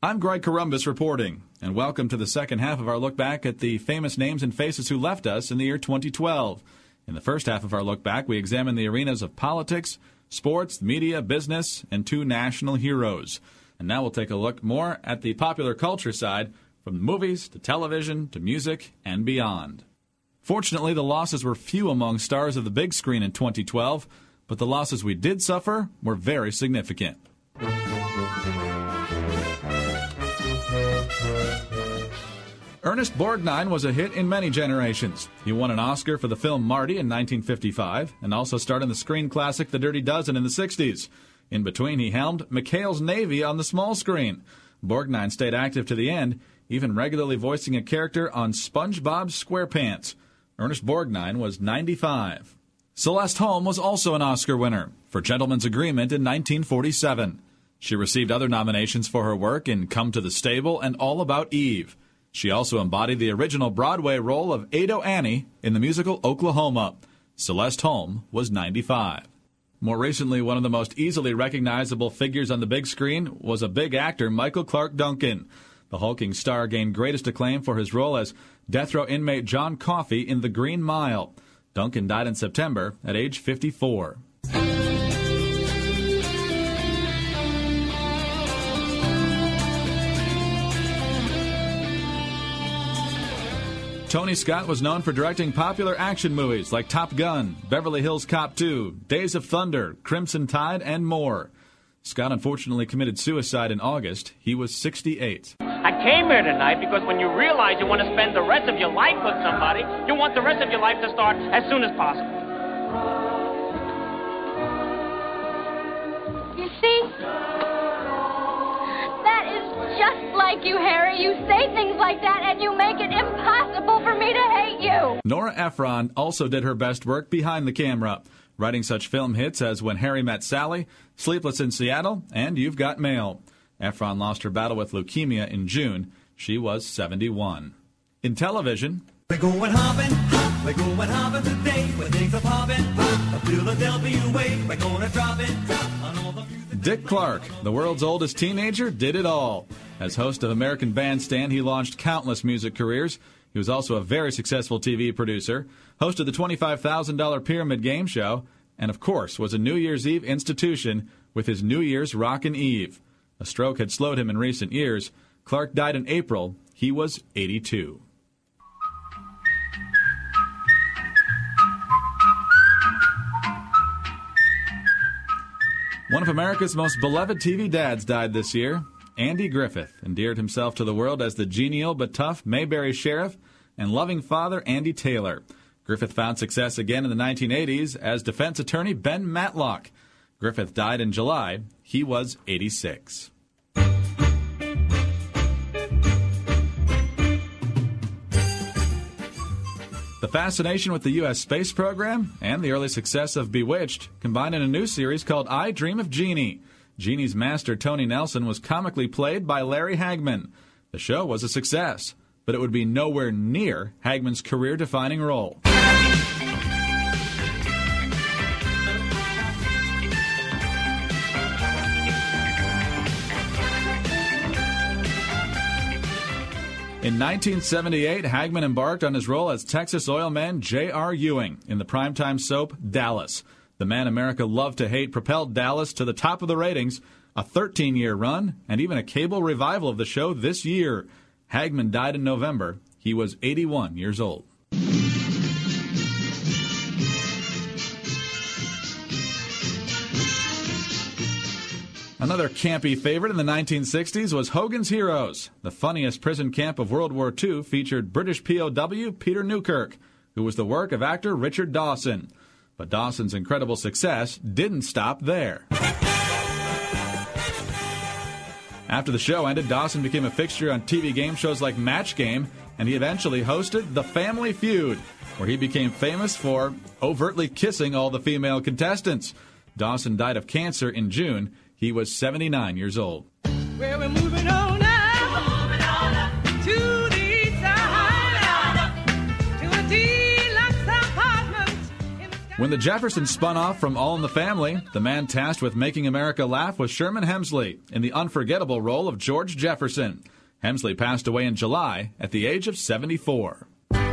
I'm Greg Columbus reporting, and welcome to the second half of our look back at the famous names and faces who left us in the year 2012. In the first half of our look back, we examine the arenas of politics, sports, media, business, and two national heroes. And now we'll take a look more at the popular culture side, from movies to television to music and beyond. Fortunately, the losses were few among stars of the big screen in 2012, but the losses we did suffer were very significant. Ernest Borgnine was a hit in many generations. He won an Oscar for the film Marty in 1955 and also starred in the screen classic The Dirty Dozen in the 60s. In between, he helmed McHale's Navy on the small screen. Borgnine stayed active to the end, even regularly voicing a character on SpongeBob SquarePants. Ernest Borgnine was 95. Celeste Holm was also an Oscar winner for Gentleman's Agreement in 1947. She received other nominations for her work in Come to the Stable and All About Eve. She also embodied the original Broadway role of Ado Annie in the musical Oklahoma. Celeste Holm was 95. More recently, one of the most easily recognizable figures on the big screen was a big actor, Michael Clarke Duncan. The hulking star gained greatest acclaim for his role as death row inmate John Coffey in The Green Mile. Duncan died in September at age 54. Tony Scott was known for directing popular action movies like Top Gun, Beverly Hills Cop 2, Days of Thunder, Crimson Tide, and more. Scott unfortunately committed suicide in August. He was 68. I came here tonight because when you realize you want to spend the rest of your life with somebody, you want the rest of your life to start as soon as possible. You see? That is just like you, Harry. You say things like that and you make it impossible for me to hate you. Nora Ephron also did her best work behind the camera, writing such film hits as When Harry Met Sally, Sleepless in Seattle, and You've Got Mail. Ephron lost her battle with leukemia in June. She was 71. In television, we're going hopping today, where things are popping, a Philadelphia way, we're gonna drop it, on all the music. Dick Clark, the world's oldest teenager, did it all. As host of American Bandstand, he launched countless music careers. He was also a very successful TV producer, hosted the $25,000 Pyramid Game Show, and of course was a New Year's Eve institution with his New Year's Rockin' Eve. A stroke had slowed him in recent years. Clark died in April. He was 82. One of America's most beloved TV dads died this year. Andy Griffith endeared himself to the world as the genial but tough Mayberry sheriff and loving father Andy Taylor. Griffith found success again in the 1980s as defense attorney Ben Matlock. Griffith died in July. He was 86. The fascination with the U.S. space program and the early success of Bewitched combined in a new series called I Dream of Jeannie. Jeannie's master, Tony Nelson, was comically played by Larry Hagman. The show was a success, but it would be nowhere near Hagman's career-defining role. In 1978, Hagman embarked on his role as Texas oil man J.R. Ewing in the primetime soap Dallas. The man America loved to hate propelled Dallas to the top of the ratings, a 13-year run, and even a cable revival of the show this year. Hagman died in November. He was 81 years old. Another campy favorite in the 1960s was Hogan's Heroes. The funniest prison camp of World War II featured British POW Peter Newkirk, who was the work of actor Richard Dawson. But Dawson's incredible success didn't stop there. After the show ended, Dawson became a fixture on TV game shows like Match Game, and he eventually hosted The Family Feud, where he became famous for overtly kissing all the female contestants. Dawson died of cancer in June. He was 79 years old. Well, we're moving on now to the east side, to a deluxe apartment in the sky. When the Jeffersons spun off from All in the Family, the man tasked with making America laugh was Sherman Hemsley in the unforgettable role of George Jefferson. Hemsley passed away in July at the age of 74.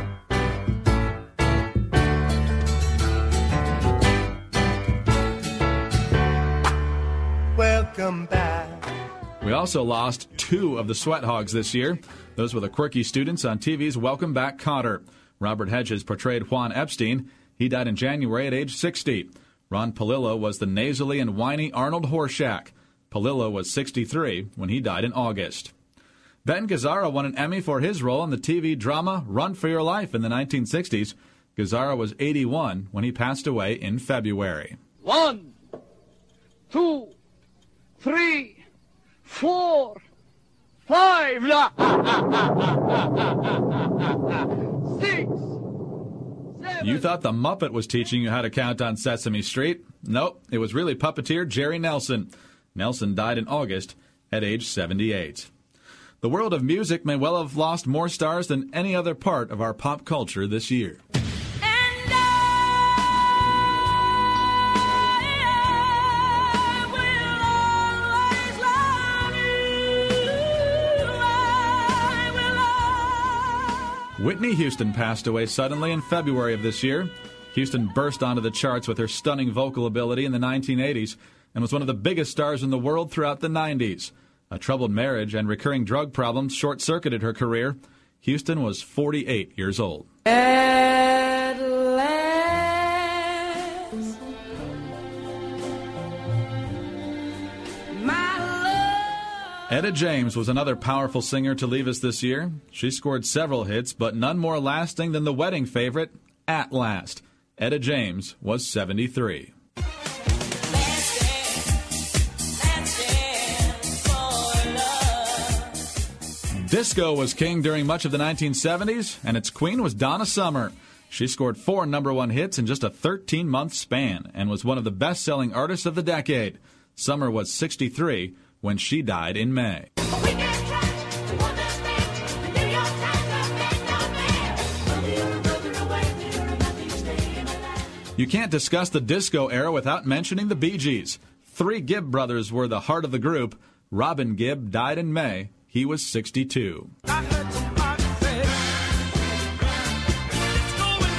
Welcome back. We also lost 2 of the Sweat Hogs this year. Those were the quirky students on TV's Welcome Back, Kotter. Robert Hedges portrayed Juan Epstein. He died in January at age 60. Ron Palillo was the nasally and whiny Arnold Horshack. Palillo was 63 when he died in August. Ben Gazzara won an Emmy for his role in the TV drama Run for Your Life in the 1960s. Gazzara was 81 when he passed away in February. 1, 2, 3, 4, 5, 6. You thought the Muppet was teaching you how to count on Sesame Street? Nope, it was really puppeteer Jerry Nelson. Nelson died in August at age 78. The world of music may well have lost more stars than any other part of our pop culture this year. Whitney Houston passed away suddenly in February of this year. Houston burst onto the charts with her stunning vocal ability in the 1980s and was one of the biggest stars in the world throughout the 90s. A troubled marriage and recurring drug problems short-circuited her career. Houston was 48 years old. At last, my love. Etta James was another powerful singer to leave us this year. She scored several hits, but none more lasting than the wedding favorite, At Last. Etta James was 73. Disco was king during much of the 1970s, and its queen was Donna Summer. She scored 4 number-1 hits in just a 13-month span and was one of the best-selling artists of the decade. Summer was 63 when she died in May. You can't discuss the disco era without mentioning the Bee Gees. 3 Gibb brothers were the heart of the group. Robin Gibb died in May. He was 62. I heard somebody say, it's going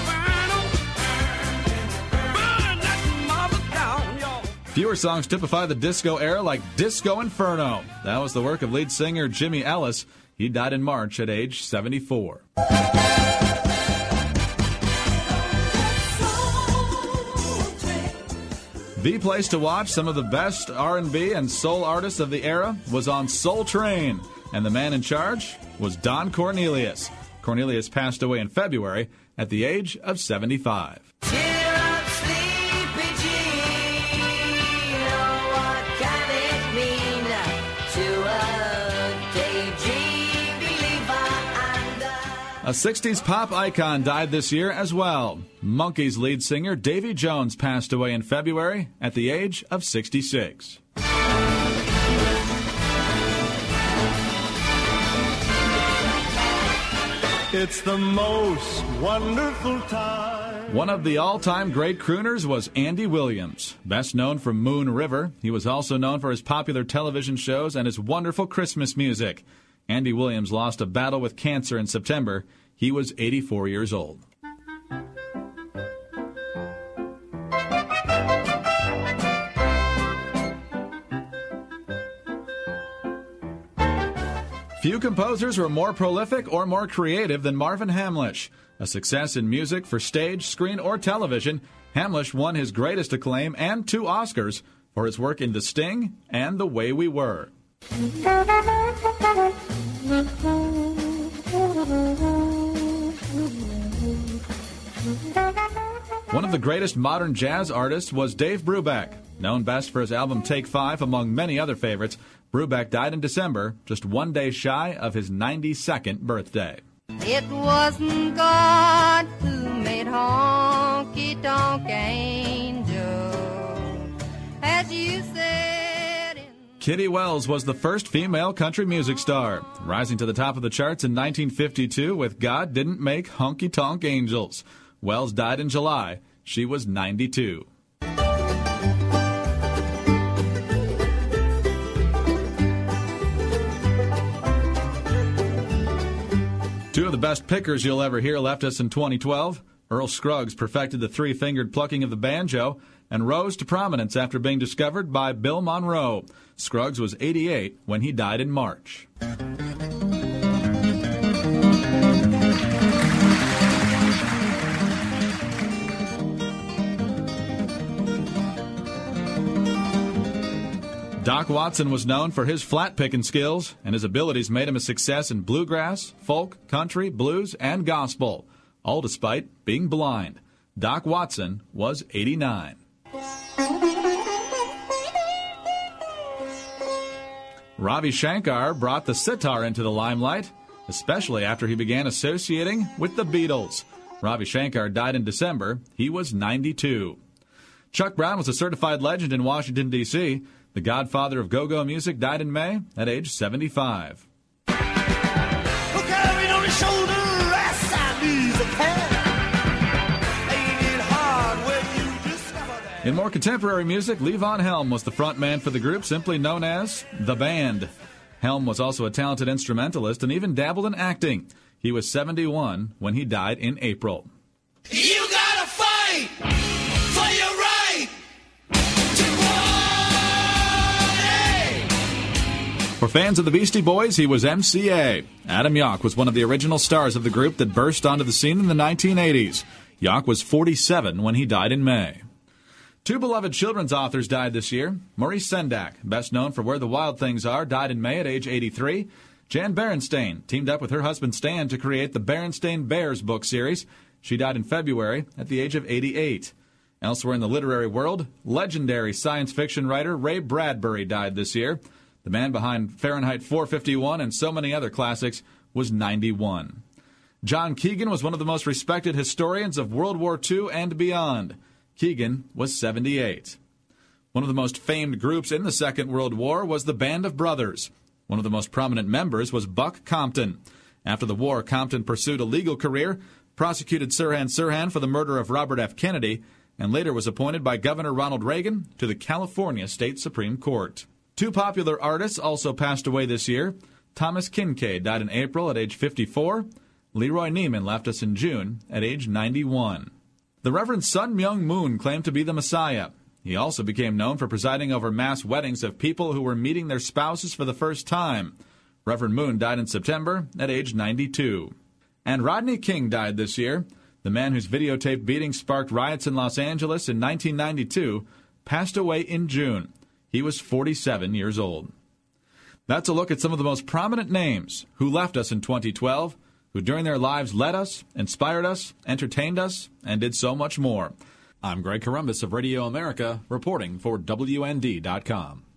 burn that mother down, y'all. Fewer songs typify the disco era like Disco Inferno. That was the work of lead singer Jimmy Ellis. He died in March at age 74. The place to watch some of the best R&B and soul artists of the era was on Soul Train, and the man in charge was Don Cornelius. Cornelius passed away in February at the age of 75. Cheer up, sleepy Jean. Oh, what can it mean to a daydream believer and A 60s pop icon died this year as well. Monkees lead singer Davy Jones passed away in February at the age of 66. It's the most wonderful time. One of the all-time great crooners was Andy Williams. Best known for Moon River, he was also known for his popular television shows and his wonderful Christmas music. Andy Williams lost a battle with cancer in September. He was 84 years old. Few composers were more prolific or more creative than Marvin Hamlisch. A success in music for stage, screen, or television, Hamlisch won his greatest acclaim and 2 Oscars for his work in The Sting and The Way We Were. One of the greatest modern jazz artists was Dave Brubeck. Known best for his album Take 5, among many other favorites, Brubeck died in December, just 1 day shy of his 92nd birthday. It wasn't God who made Honky Tonk Angel, as you said. Kitty Wells was the first female country music star, rising to the top of the charts in 1952 with God Didn't Make Honky Tonk Angels. Wells died in July. She was 92. Two of the best pickers you'll ever hear left us in 2012. Earl Scruggs perfected the three-fingered plucking of the banjo and rose to prominence after being discovered by Bill Monroe. Scruggs was 88 when he died in March. Doc Watson was known for his flat-picking skills, and his abilities made him a success in bluegrass, folk, country, blues, and gospel, all despite being blind. Doc Watson was 89. Ravi Shankar brought the sitar into the limelight, especially after he began associating with the Beatles. Ravi Shankar died in December. He was 92. Chuck Brown was a certified legend in Washington, D.C., the godfather of go-go music, died in May at age 75. In more contemporary music, Levon Helm was the frontman for the group, simply known as The Band. Helm was also a talented instrumentalist and even dabbled in acting. He was 71 when he died in April. You gotta fight for your right to party. For fans of the Beastie Boys, he was MCA. Adam Yauch was one of the original stars of the group that burst onto the scene in the 1980s. Yauch was 47 when he died in May. Two beloved children's authors died this year. Maurice Sendak, best known for Where the Wild Things Are, died in May at age 83. Jan Berenstain teamed up with her husband Stan to create the Berenstain Bears book series. She died in February at the age of 88. Elsewhere in the literary world, legendary science fiction writer Ray Bradbury died this year. The man behind Fahrenheit 451 and so many other classics was 91. John Keegan was one of the most respected historians of World War II and beyond. Keegan was 78. One of the most famed groups in the Second World War was the Band of Brothers. One of the most prominent members was Buck Compton. After the war, Compton pursued a legal career, prosecuted Sirhan Sirhan for the murder of Robert F. Kennedy, and later was appointed by Governor Ronald Reagan to the California State Supreme Court. Two popular artists also passed away this year. Thomas Kinkade died in April at age 54. Leroy Neiman left us in June at age 91. The Reverend Sun Myung Moon claimed to be the Messiah. He also became known for presiding over mass weddings of people who were meeting their spouses for the first time. Reverend Moon died in September at age 92. And Rodney King died this year. The man whose videotaped beating sparked riots in Los Angeles in 1992 passed away in June. He was 47 years old. That's a look at some of the most prominent names who left us in 2012, who during their lives led us, inspired us, entertained us, and did so much more. I'm Greg Columbus of Radio America, reporting for WND.com.